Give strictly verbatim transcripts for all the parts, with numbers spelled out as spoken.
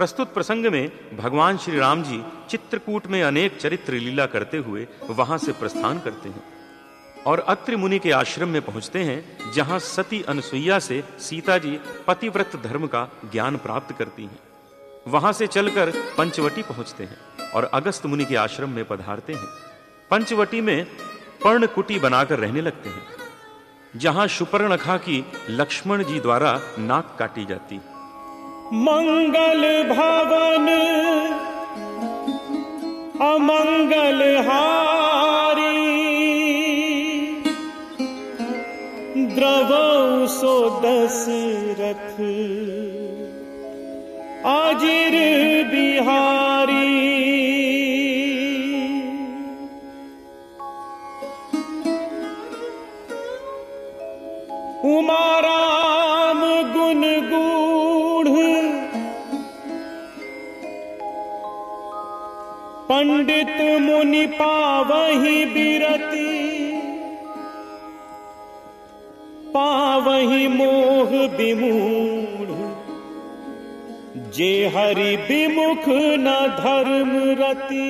प्रस्तुत प्रसंग में भगवान श्री राम जी चित्रकूट में अनेक चरित्र लीला करते हुए वहां से प्रस्थान करते हैं और अत्रि मुनि के आश्रम में पहुंचते हैं, जहां सती अनसुईया से सीता जी पतिव्रत धर्म का ज्ञान प्राप्त करती हैं। वहां से चलकर पंचवटी पहुंचते हैं और अगस्त मुनि के आश्रम में पधारते हैं। पंचवटी में पर्णकुटी बनाकर रहने लगते हैं, जहां शुपर्णखा की लक्ष्मण जी द्वारा नाक काटी जाती। मंगल भवन अमंगल हारी, द्रवौ सो दशरथ अजिर बिहारी। उमा राम गुण गूढ़ पंडित मुनि पावहि बिरति, पावहि मोह विमूढ़ जे हरि विमुख न धर्म रति।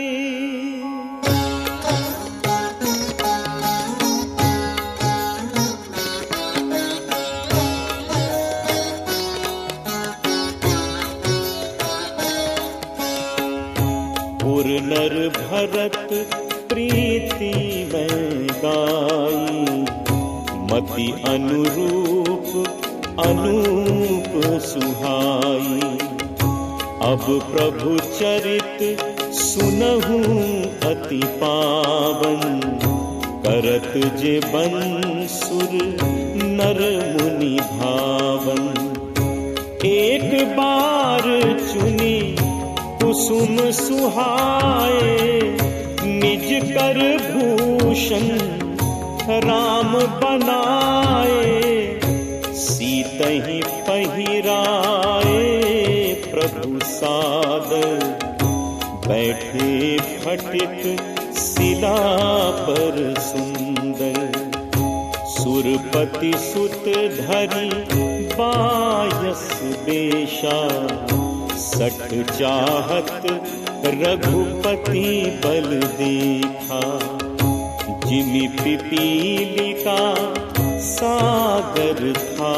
पुर नर भरत प्रीति में गाई, मति अनुरूप अनूप सुहाई। अब प्रभु चरित सुनहु अति पावन, करत जे बंसुर नर मुनि भावन। एक बार चुनी कुसुम सुहाए, निज कर भूषण राम बनाए। सीतहि पहिराए प्रभु सादर, बैठे फटिक शिला पर सुंदर। सुरपति सुत धरि बायस बेशा, सठ चाहत रघुपति बल देखा। जिमि पिपीलिका सागर था,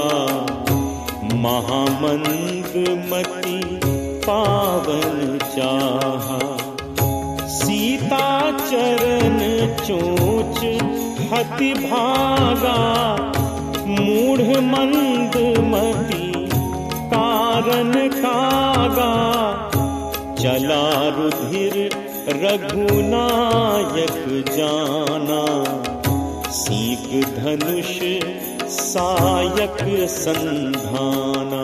महामंद मति पावन चाहा। सीता चरण चोच हति भागा, मूढ़ मंद मति कारण कागा। चला रुधिर रघुनायक जाना, सीक धनुष सायक संधाना।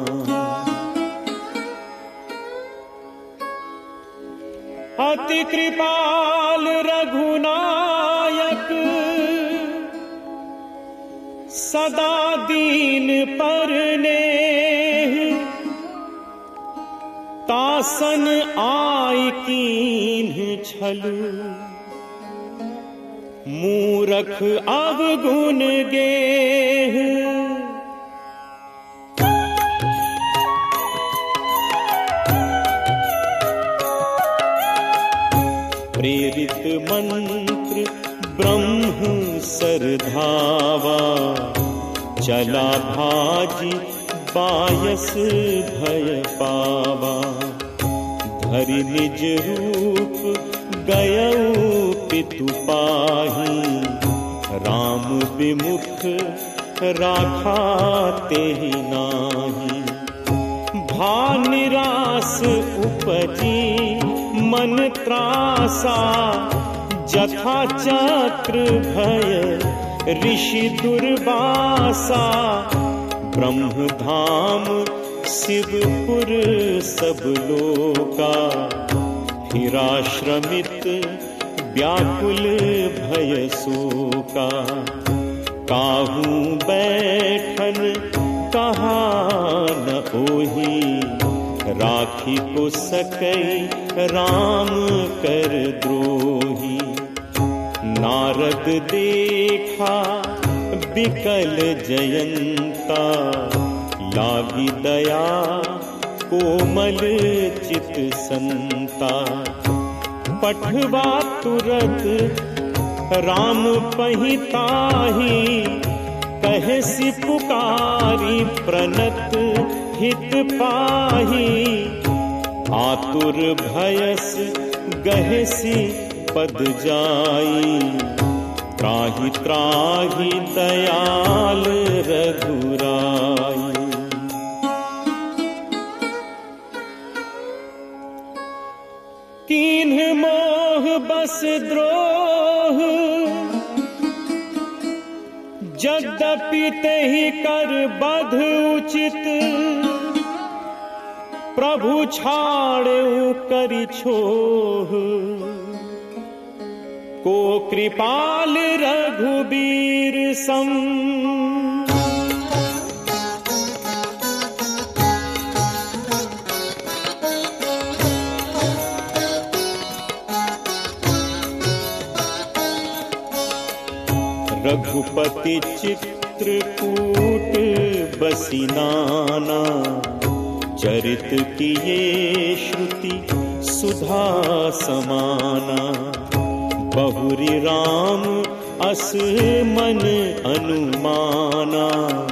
अति कृपाल रघुनायक, सदा दीन परने। तासन आय कीन्ह छलु, मूरख अवगुण गेह। प्रेरित मंत्र ब्रह्म सरधावा, चला भाजी बायस भय पावा। धरि निज रूप गयऊ पितु पाही, राम विमुख राखा तेहि नाही। भानिरास उपजी मन त्रासा, जथा चक्र भय ऋषि दुर्वासा। ब्रह्म धाम शिवपुर सब लोका, फिराश्रमित व्याकुल भय शोका। काहू बैठन कहा न ओही, राखी को सकै राम कर द्रोही। नारद देखा बिकल जयंता, लागी दया कोमल चित संता। पठवा तुरत राम पहिताही, कहसी पुकारी प्रणत हित पाही। आतुर भयस गहसी पद जाई, त्राहि त्राहि दयाल रघुराई। कीन्ह मोह बस द्रोह, यद्यपि तेहि कर बध उचित। प्रभु छाड़ेउ करि छोह, को कृपाल रघुबीर सम। रघुपति चित्रकूट बसी नाना, चरित किए श्रुति सुधा समाना। बहुरी राम अस मन अनुमाना,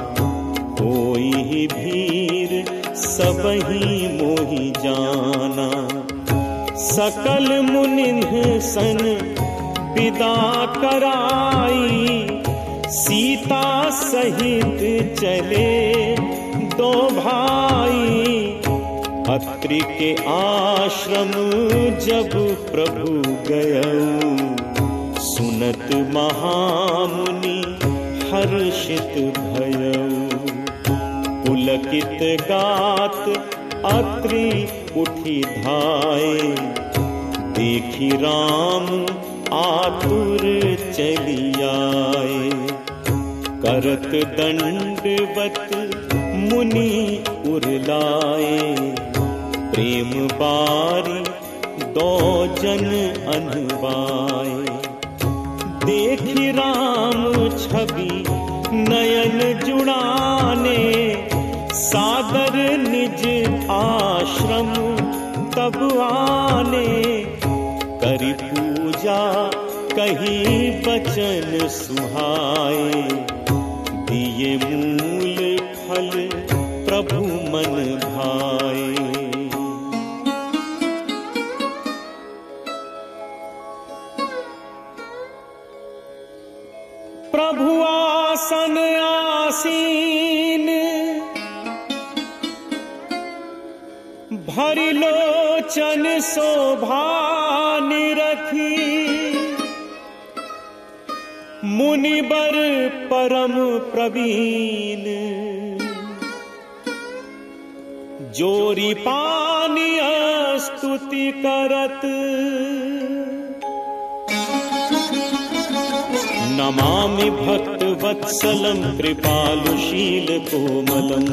होई भीर सबहि मोहि जाना। सकल मुनिन्ह सन विदा कराई, सीता सहित चले दो भाई। अत्रि के आश्रम जब प्रभु गयऊ, सुनत महामुनि हर्षित भयऊ। पुलकित गात अत्रि उठी धाये, देखी राम आतुर चली आए। करत दंडवत मुनि उरलाए, प्रेम बारी दो जन अनवाए। देखी राम छवि नयन जुड़ाने, सादर निज आश्रम तब आने। करि पूजा कही बचन सुहाए, दिए मूल फल प्रभु मन भाए। प्रभु आसन आसीन, भरि लोचन शोभा निरखी। मुनिबर परम प्रवीण, जोरी पानी स्तुति करत। नमामि भक्त वत्सलम कृपालुशील कोमलम।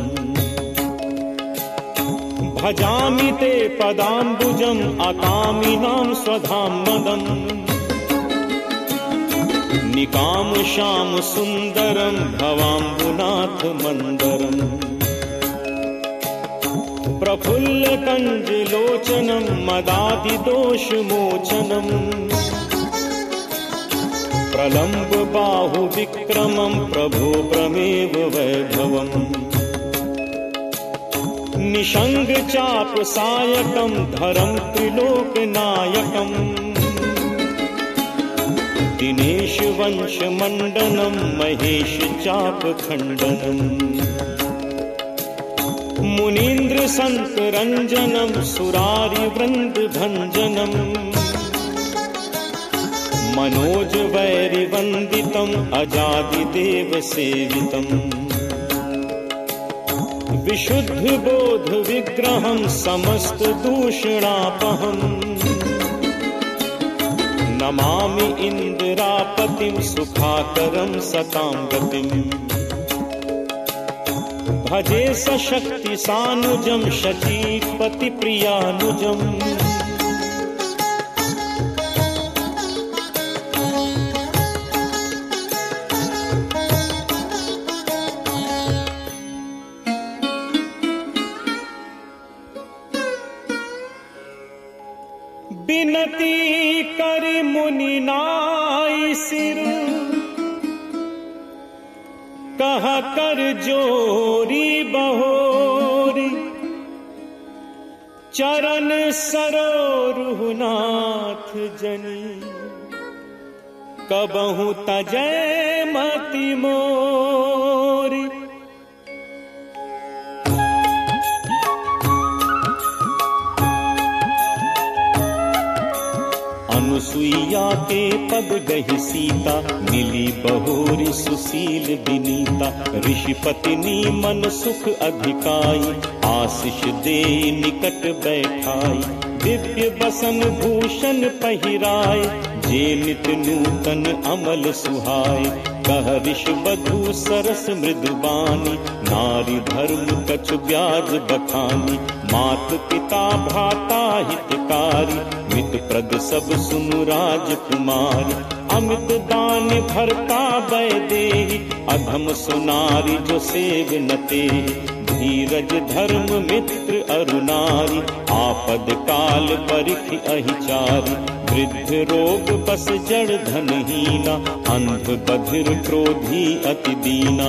भजामि ते पदाम्बुजम अकामिनां स्वधाम मदम। निकाम श्याम सुंदरम भवाम्बुनाथ मंदरम। प्रफुल्ल कंज लोचनम मदादि दोष मोचनम। प्रलंब बाहु विक्रमम प्रभो प्रमेव वैभवम। निषंग चाप सायकम धरम त्रिलोक नायकम। दिनेश वंश मंडनम महेश चाप खंडनम। मुनीन्द्र संत रंजनम सुरारि वृंद भंजनम। मनोज वैरि वंदितम अजादि देव सेवितम। विशुद्ध बोध विग्रहं समस्त दूषणापहं। नमामि इंदिरापतिं सुखाकरं सतां गतिं। भजे सशक्ति सानुजं शचीपति प्रियानुजं। बिनती करि मुनि नाई सिर, कह कर जोरी बहोरी, चरण सरोरुहनाथ जनी, कबहु तजै मति मोरी। अनुसुईया के पद गहि सीता, मिली बहोरी सुशील विनीता। ऋषि पत्नी मन सुख अधिकाई, आशीष दे निकट बैठाई। दिव्य बसन भूषण पहिराय, जे नित नूतन अमल सुहाय। कह ऋष बधू सरस मृदुबानी, नारी धर्म कछु ब्याज बखानी। मात पिता भ्राता हितकारी, मित प्रद सब सुनु राजकुमारी। अमित दान भरता बै देहि, अधम सुनारी जो सेव न तेहि। धीरज धर्म मित्र अरुनारी, आपद काल परिख अहिचारी। वृद्ध रोग बस जड़ धनहीना, अंध बधिर क्रोधी अति दीना।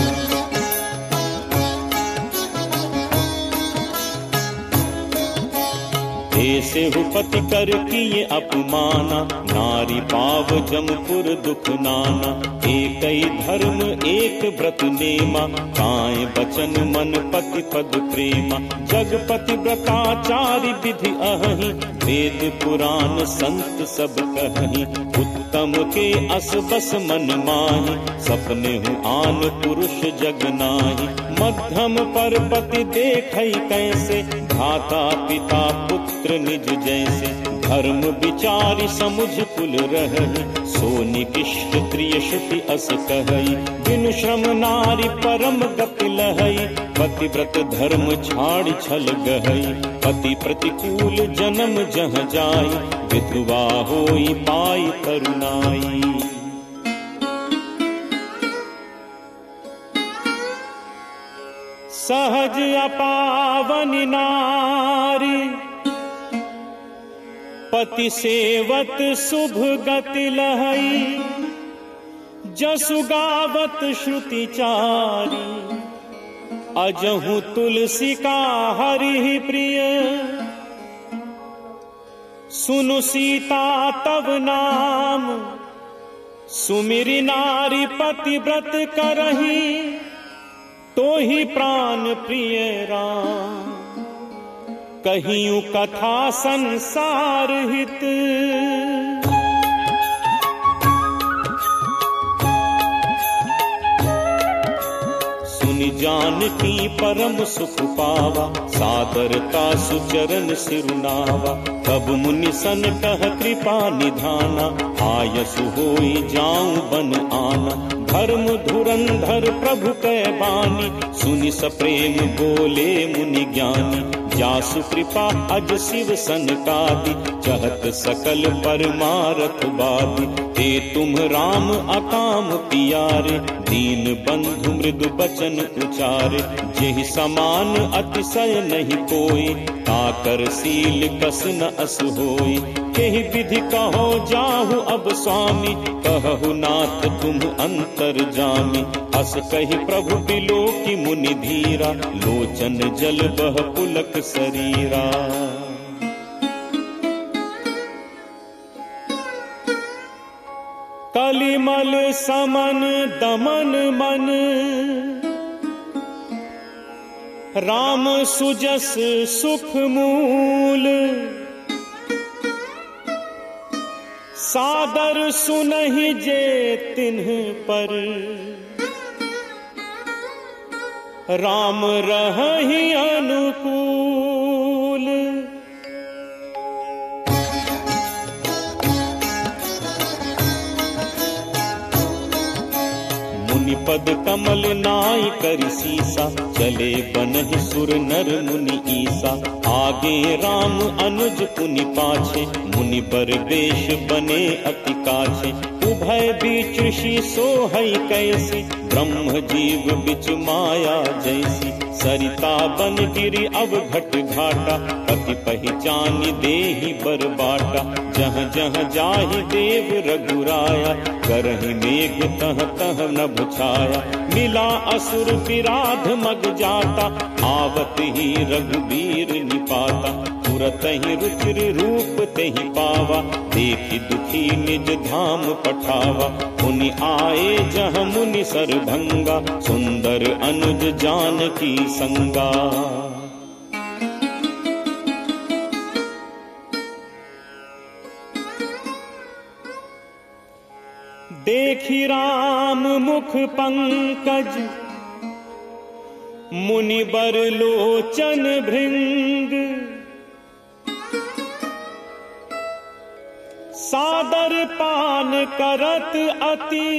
ऐसे हुपति कर किए अपमाना, नारी पाव जमपुर दुख नाना। एक ही धर्म एक व्रत नेमा, काए बचन मन पति पद प्रेमा। जगपति व्रताचारी विधि अहि, वेद पुराण संत सब कहि। उत्तम के अस बस मन माहि, सपने हूँ आन पुरुष जग नाही। मध्यम पर पति देखै कैसे, भ्राता पिता पुत्र निज जैसे। धर्म विचारी समुझ कुल रहहि, सोनि किष्ट त्रिय श्रुति अस कहई। बिनु श्रम नारी परम गति लहई, पतिव्रत धर्म छाड़ छल गहई। पति प्रतिकूल जन्म जहाँ जाई, विधवा होई पाई करुणाई। सहज अपावनि नारी, पति सेवत शुभ गति लहई। जसु गावत श्रुति चारी, अजहु तुलसी का हरि प्रिय। सुनु सीता तव नाम, सुमिरि नारी पति व्रत करही। तो ही प्राण प्रिय राम, कहियूं कथा संसार हित। सुनि जानकी परम सुख पावा, सादरता सुचरण सिरुनावा। तब मुनि सन कह कृपा निधाना, आयसु होई जाऊं बन आना। धर्म धुरंधर प्रभु कै बानी, सुनि सप्रेम बोले मुनि ज्ञानी। जासु कृपा अज शिव सनकादि, चहत सकल परमारथ बादि। ते तुम राम अकाम पियारे, दीन बंधु मृदु बचन उचारे। जेहि समान अतिशय नहीं कोई, ताकर सील कस न अस होई। केहि विधि कहो जाहु अब स्वामी, कहु नाथ तुम अंतर जामी। अस कहि प्रभु बिलोकी मुनि धीरा, लोचन जल बह पुलक शरीरा। कलिमल समन दमन मन, राम सुजस सुख मूल। सादर सुनहि जे तिन्ह पर, राम रहहि अनुकूल। मुनि पद कमल नाई करि सीसा, चले बनहि सुर नर मुनि ईसा। आगे राम अनुज पुनि पाछे, मुनि बर बेश बने अति काछे। उभय बीच ऋषि सोहै कैसी, ब्रह्म जीव बिच माया जैसी। सरिता बन गिरी अब घट घाटा, पति पहचान देहि बर बाटा। जहाँ जहाँ जाहि देव रघुराया, करहि मेघ तह तह नभ छाया। मिला असुर विराध मग जाता, आवत ही रघुबीर निपाता। तुरत ही रुचिर रूप तेहि पावा, देखि दुखी निज धाम पठावा। मुनि आए जहाँ मुनि सरभंगा, सुंदर अनुज जानकी संगा। देखि राम मुख पंकज, मुनि बर लोचन भृंग। सादर पान करत अति,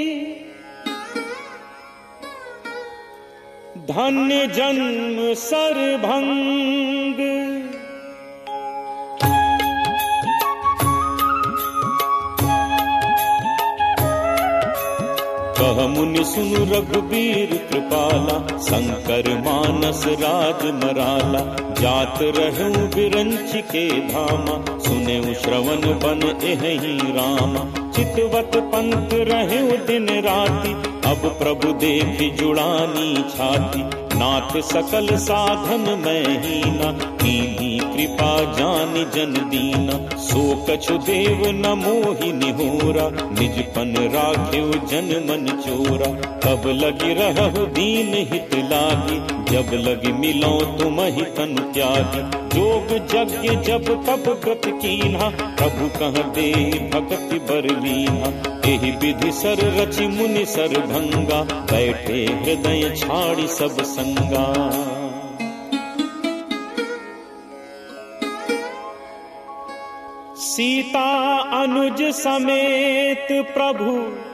धन्य जन्म सरभंग। कह मुनि सुनु रघुबीर कृपाला, शंकर मानस राज मराला। जात रहूं बिरंच के धामा, सुनेउ श्रवण बन एहि रामा। चितवत पंथ रहूं दिन राति, अब प्रभु देखि जुड़ानी छाती। नाथ सकल साधन मैं हीना, कीन्ही कृपा जानि जन दीना। सो कछु देव न मोहि निहोरा, निजपन राख्यो जन मन चोरा। तब लगी रहु दीन हित लागी, जब लगी मिलो तुमहि तनु त्यागी। जोग यज्ञ जब तब व्रत कीन्हा, प्रभु कह दे भगति बर लीन्हा। एहि विधि सर रचि मुनि सरभंगा, बैठे हृदय छाड़ी सब संगा। सीता अनुज समेत प्रभु,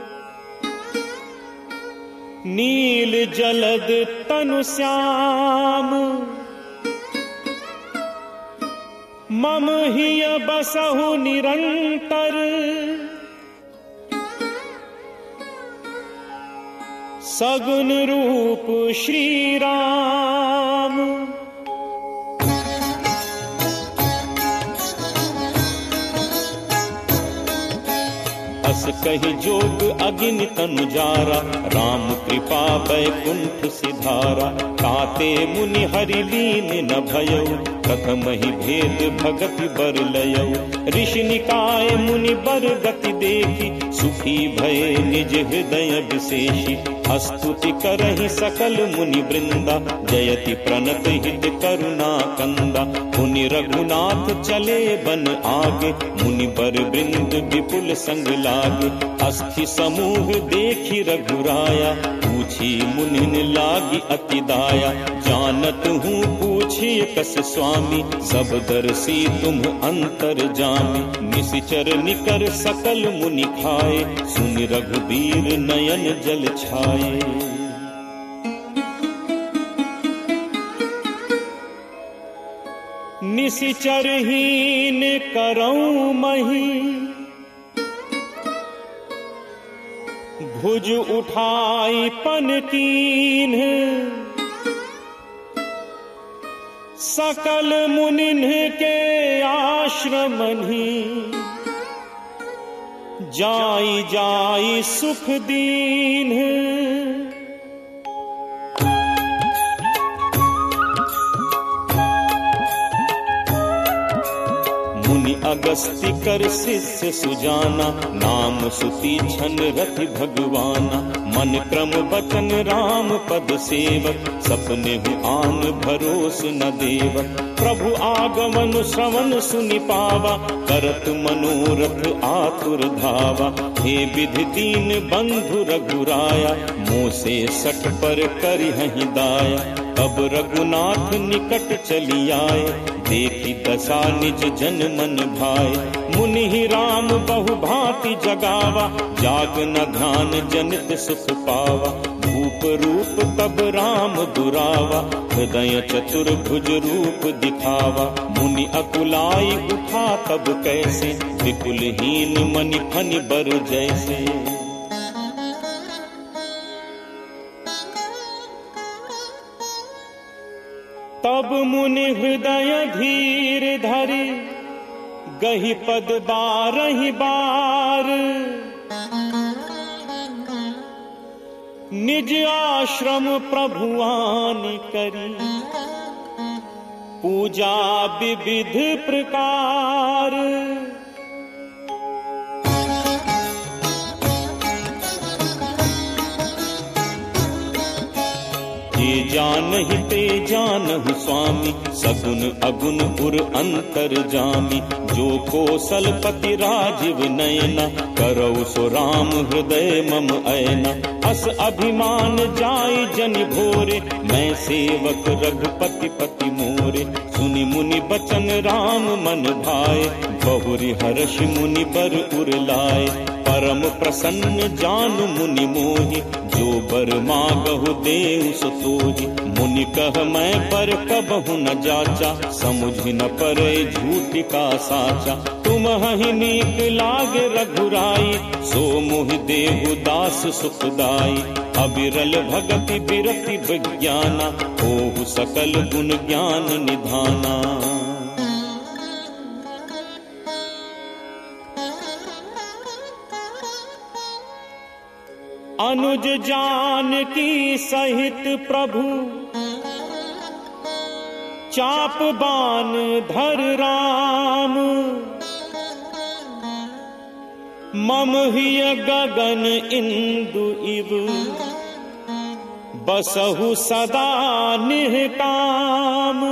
नील जलद तनु श्याम। मम हिय बसहु निरंतर, सगुन रूप श्री राम। अस कहि जोग अगिन तनु जारा, राम कृपा बैकुंठ सिधारा। ताते मुनि हरि लीन न भयो, प्रथम ही भेद भगति बर लयो। ऋषि निकाय मुनि बर गति देखी, सुखी भय निज हृदय विशेषी। स्तुति करहि सकल मुनि वृंदा, जयति प्रणत हित करुणा कंदा। मुनि रघुनाथ चले बन आगे, मुनि बर वृंद विपुल संग लागे। अस्थि समूह देखि रघुराया, पूछी मुनि लागी अति दाया। जानत हूँ पूछी कस स्वामी, सब दर्शी तुम अंतर जामी। निशिचर निकर सकल मुनि खाए, सुनि रघुबीर नयन जल छाए। निशिचर हीन करऊं मही, भुज उठाई पन कीन्ह। सकल मुनिन्ह के आश्रमनि, जाई जाई सुख दीन्ह। मुनि अगस्त्य कर शिष्य सुजाना, नाम सुति छन रति भगवाना। मन क्रम बचन राम पद सेवक, सपने हु आन भरोस न देवक। प्रभु आगमन श्रवण सुनि पावा, करत मनोरथ आतुर धावा। हे विधि दीन बंधु रघुराया, मोह से सठ पर करिहहि दाया। अब रघुनाथ निकट चली आए, देखी दशा निज जन मन भाए। मुनि ही राम बहु भांति जगावा, जाग न ध्यान जनित सुख पावा। भूप रूप तब राम दुरावा, हृदय चतुर्भुज रूप दिखावा। मुनि अकुलाई उठा तब कैसे, विपुलहीन मनि फनि बर जैसे। तब मुनि हृदय धीर धरि गहि पद बारहि बार, निज आश्रम प्रभुआन करी पूजा विविध प्रकार। ये जानहि ते जानहु स्वामी, सगुन अगुन उर अंतर जामी। जो कौशलपति राजीव नयना, करौ सो राम हृदय मम ऐना। अस अभिमान जाय जन भोरे, मैं सेवक रघुपति पति मोरे। सुनि मुनि बचन राम मन भाए, बहुरि हर्ष मुनि बर उर लाए। परम प्रसन्न जानु मुनि मोहि, जो बर मागहु देउ सो तोहि। मुनि कह मैं पर कबहु न जाचा, समुझि न परे झूठ का साचा। तुम ही नीक लागे रघुराई, सो मोहि देहु दास सुखदाई। अबिरल भगति बिरति विज्ञाना, होहु सकल गुण ज्ञान निधाना। अनुज जानकी सहित प्रभु, चाप बान धर राम। मम हिय गगन इंदु इव, बसहु सदा निहकाम।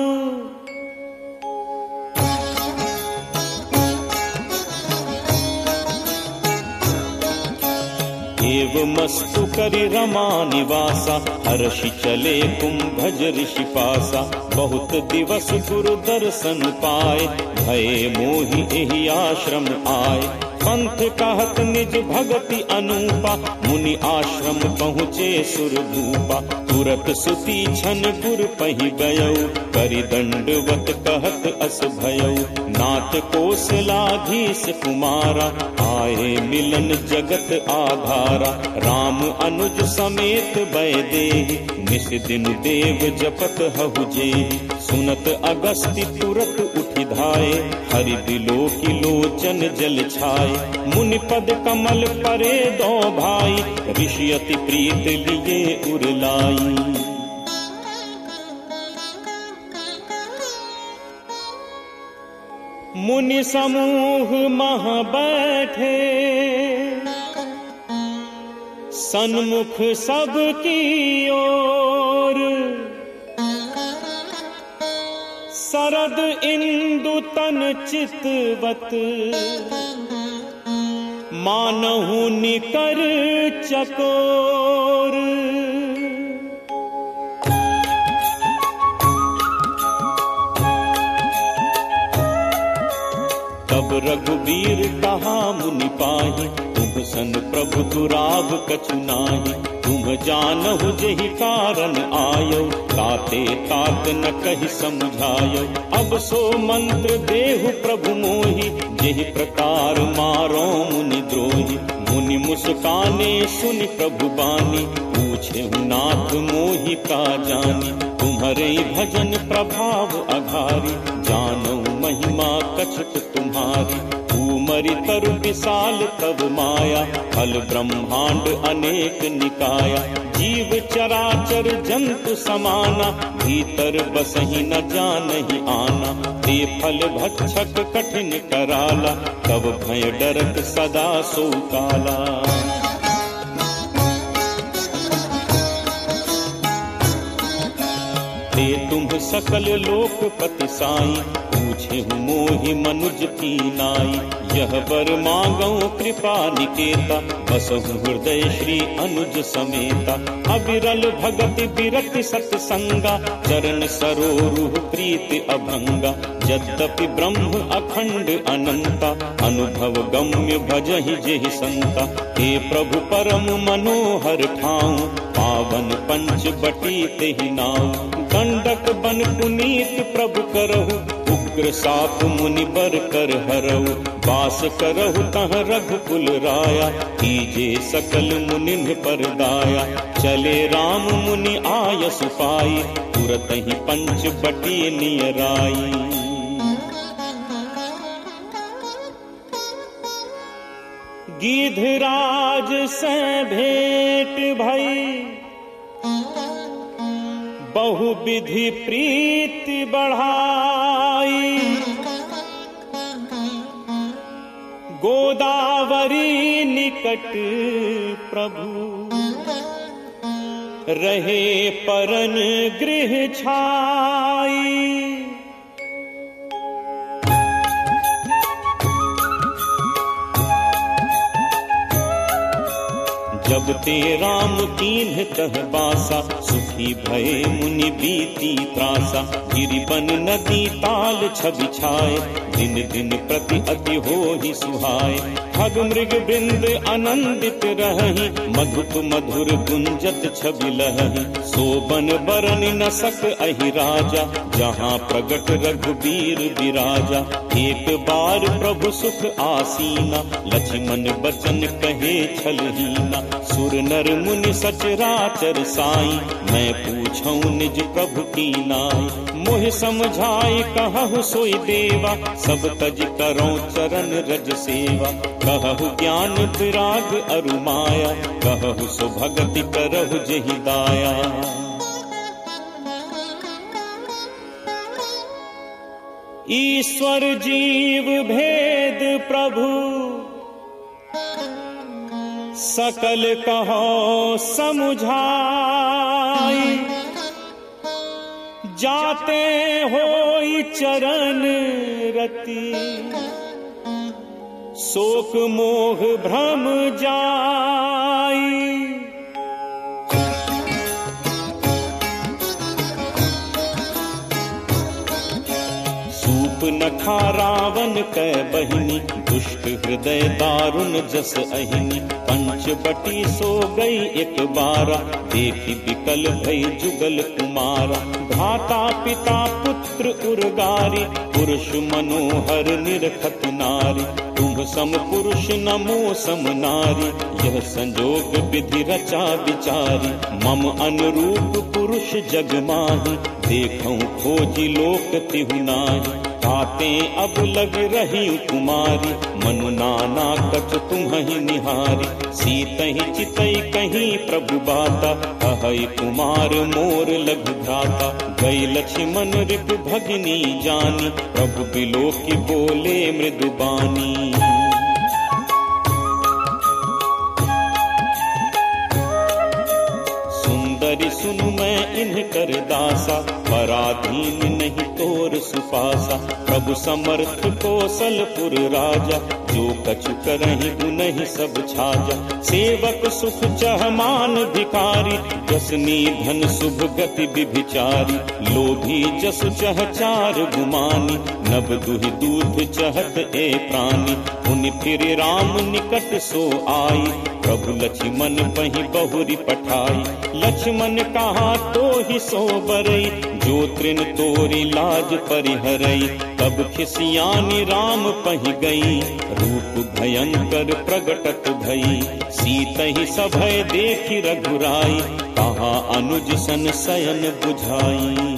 एवमस्तु करि रमा निवासा, हर्षि चले कुंभज ऋषि पासा। बहुत दिवस गुरु दर्शन पाए, भये मोहि एहि आश्रम आए। पंथ कहत निज भगति अनूपा, मुनि आश्रम पहुँचे सुर भूपा। तुरत सुती छन गुर पहि गयौ, करि दंडवत कहत अस भयौ। नाथ कौशलाधीश कुमारा, आए मिलन जगत आधारा। राम अनुज समेत भय देहि, निस दिन देव जपत हहु जेहि। सुनत अगस्ति तुरत उठि धाये, हरि बिलोकी लोचन जल छाए। मुनि पद कमल परे दो भाई, ऋषि अति प्रीत लिए उरलाई। मुनि समूह मह बैठे, सन्मुख सब की ओर। सरद इंदु तन चितवत, मानहु निकर चकोर। तब रघुबीर कहा मुनि पाहि, तुम सन प्रभु दुराब कछु नाहि। तुम जानहु जेहि कारण आयो, ताते तात न कहि समझायो। अब सो मंत्र देहु प्रभु मोहि, जेहि प्रकार मारो मुनि द्रोही। मुनि मुस्काने सुनि प्रभु बानी, पूछे नाथ मोहि का जानी। तुम्हारे भजन प्रभाव अघारी, जानो महिमा कछुक तुम्हारी। मरि तरु विशाल तब माया, फल ब्रह्मांड अनेक निकाया। जीव चराचर जंतु समाना, भीतर बसहि न जानहि आना। ते फल भक्षक कठिन कराला, तब भय डरत सदा सो काला। ते तुम सकल लोकपति साई, पूछे मोहि मनुज की नाई। यह वर मांगो कृपा निकेता, बसहु हृदय श्री अनुज समेता। अविरल भगति बिरति सत्संगा, चरण सरोरुह प्रीति अभंगा। यद्यपि ब्रह्म अखंड अनंता, अनुभव गम्य भजहि जेहि संता। हे प्रभु परम मनोहर ठाऊं, पावन पंच बटी तेहि नाऊ। दंडक बन पुनीत प्रभु करहु, उग्र साप मुनि बर कर हरऊ, वास करहु तह रघुकुल राया, कीजे सकल मुनिन पर दाया। चले राम मुनि आयस पाई, तुरत ही पंच बटी नियराई। गिधराज से भेंट भई, बहु विधि प्रीति बढ़ाई। गोदावरी निकट प्रभु, रहे परन गृह छाई। जब ते राम कीन्ह तह बासा, सुखी भये मुनि बीती त्रासा। गिरि बन नदी ताल छवि छाए, दिन दिन प्रति अति होहि सुहाए। खग मृग वृंद आनंदित रहहि, मधुप मधुर गुंजत छवि लहहि। सोबन बरन न सक अहि राजा, जहाँ प्रगट रघुबीर विराजा। एक बार प्रभु सुख आसीना, लक्ष्मण बचन कहे छलहीना। सुर नर मुनि सचराचर साई, मैं पूछऊं निज प्रभु की नाई। मोहि समझाई कहु सोई देवा, सब तज करो चरण रज सेवा। कहु ज्ञान विराग अरु माया, कहु सो भगति करहु जेहि दाया। ईश्वर जीव भेद प्रभु, सकल कहो समुझाई। जाते होई चरण रति, शोक मोह भ्रम जाई। नखा रावण कै बहिनी, दुष्ट हृदय दारुण जस अहिनी। पंच बटी सो गई एक बारा, देखी विकल भई जुगल कुमारा। भ्राता पिता पुत्र उर्गारी, पुरुष मनोहर निरखत नारी। तुम सम पुरुष नमो सम नारी, यह संजोग विधि रचा विचारी। मम अनुरूप पुरुष जग माही, देखऊं खोजी लोक तिहु नाहि। ताते अब लग रही कुमारी, मनु नाना कछ तुम्हि निहारी। सीतहि चितई कहीं प्रभु बाता, कहई कुमार मोर लघु भ्राता। गई लक्ष्मण ऋतु भगिनी जानी, प्रभु बिलोकी बोले मृदु बानी। सुंदरी सुनु मैं इन्ह कर दासा, पराधीन नहीं तोर सुपासा। प्रभु समर्थ कौशलपुर राजा, जो कछु करहि उनहि सब छाजा। सेवक सुख चह मान भिखारी, जसनी धन शुभ गति विभिचारी। लोभी जस चह चार गुमानी, नभ दुहि दूध चहत ए प्राणी। पुनि फिर राम निकट सो आई, प्रभु लक्ष्मण पहि बहुरी पठाई। लक्ष्मण कहा तो ही सो बरई, जो तृण तोरी लाज परिहरई। तब खिसियानी राम पहि गई, रूप भयंकर प्रगटत भई। सीतहि सभय देखि रघुराई, कहा अनुज सन शयन बुझाई।